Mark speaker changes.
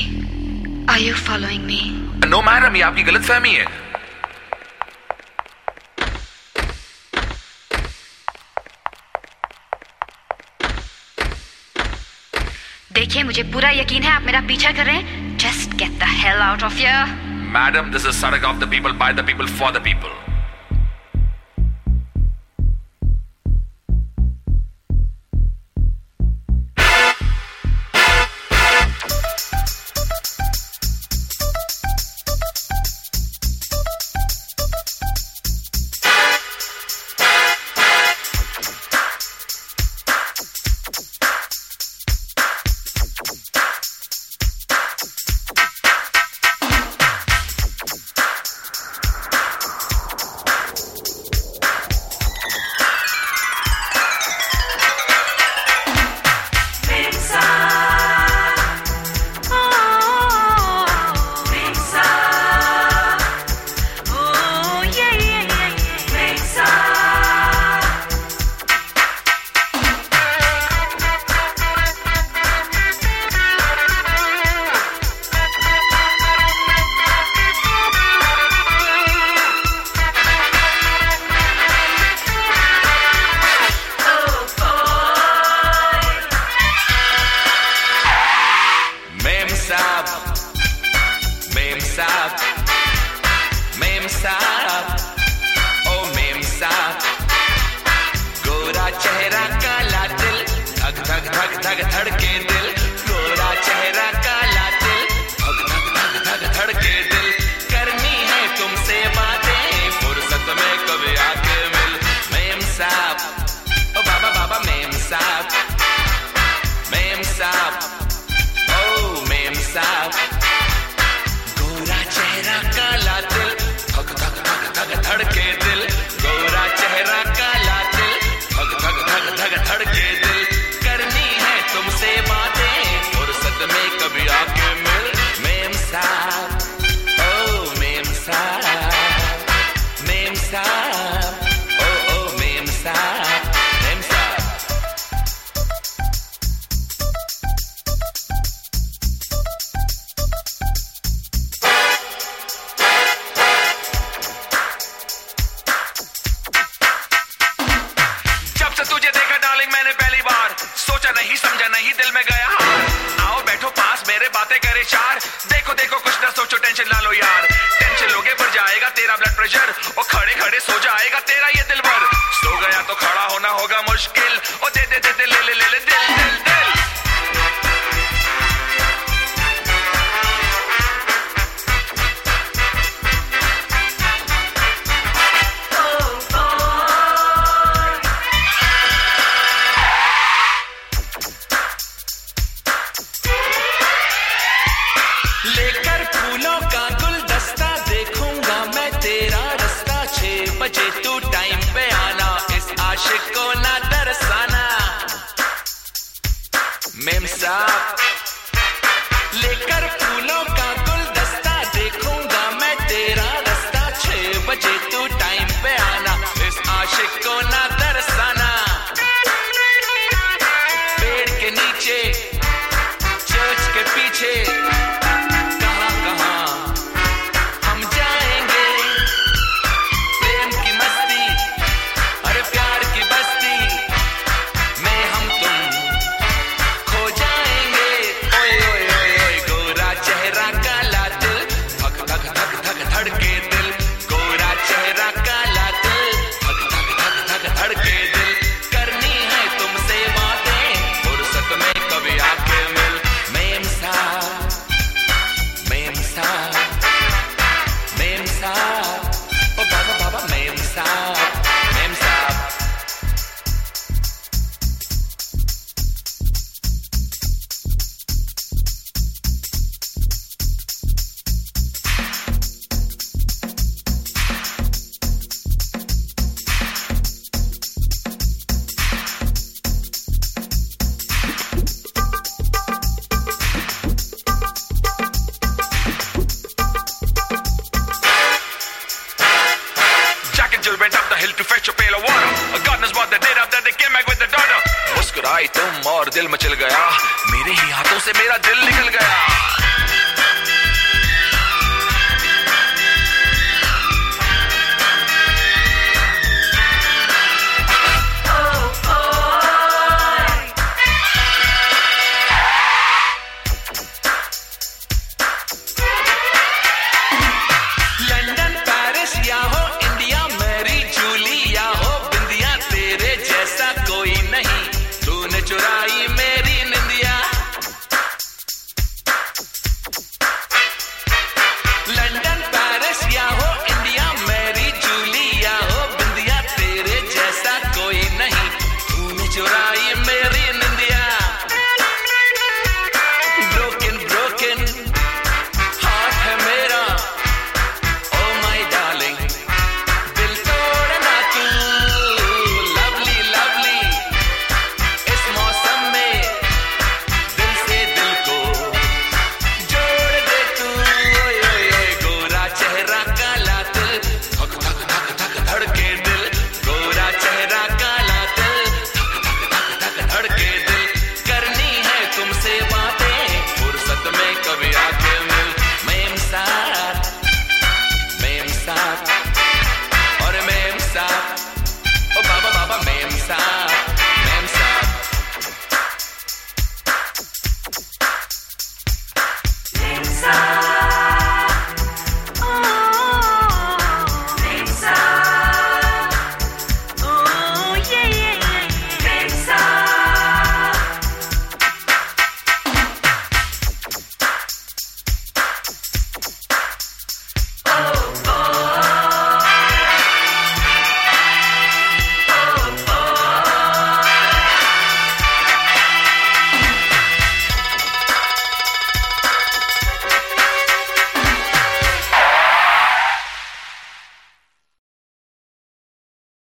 Speaker 1: Are you following me?
Speaker 2: No madam, ये आपकी गलत फहमी है।
Speaker 1: देखिए, मुझे पूरा यकीन है आप मेरा पीछा कर रहे हैं। Just get the hell out of here.
Speaker 2: Madam, this is सड़क of the people, by the people, for the people. मेम साहब, ओ मेम साहब, गोरा चेहरा काला दिल, धक धक धक धक धड़के दिल, गोरा चेहरा काला दिल, धक धक धक धक धड़के दिल, करनी है तुमसे बातें, फुर्सत में कभी आके मिल। मेम साहब, ओ बाबा बाबा मेम साहब, मेम साहब, ओ मेम साहब, गोरा चेहरा काला दिल, धक धक धक धक धड़के दिल, गोरा चेहरा काला दिल, धक धक धक धक धड़के दिल, करनी है तुमसे बातें, फुर्सत में कभी आके मिल। मेम साहब, ओ मेम साहब, मेम साहब, ओ मेम साहब, मेम साहब। जब से तुझे देखा डार्लिंग मैंने पहली बार, सोचा नहीं समझा नहीं दिल में गया हार। आओ बैठो पास मेरे बातें करे चार, देखो देखो कुछ ना सोचो टेंशन ना लो यार, टेंशन लोगे बढ़ जाएगा तेरा ब्लड प्रेशर, और खड़े खड़े सो जाएगा तेरा ये दिल भर, सो गया तो खड़ा होना होगा मुश्किल, और दे दे दे दे ले ले ले ले दिल दिल दिल। लेकर फूलों का गुलदस्ता देखूंगा मैं तेरा रास्ता, 6 बजे तू टाइम पे आना, इस आशिक को ना तरसाना। मेम साहब, लेकर फूलों का गुलदस्ता देखूंगा मैं तेरा रास्ता, 6 बजे तू टाइम पे आना, इस आशिक को ना तरसाना। पेड़ के नीचे, चर्च के पीछे, went up the hill to fetch a pail of water. God knows what they did after they came back with the daughter. मुस्कुराई तुम और दिल मचल गया, मेरे ही हाथों से मेरा दिल निकल गया।